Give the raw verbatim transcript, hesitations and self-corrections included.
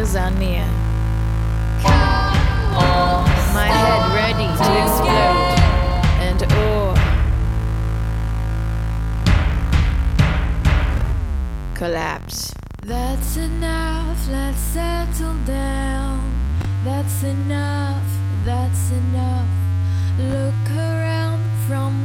years are near. My head ready to explode, and oh, collapse. That's enough, let's settle down. That's enough, that's enough. Look around from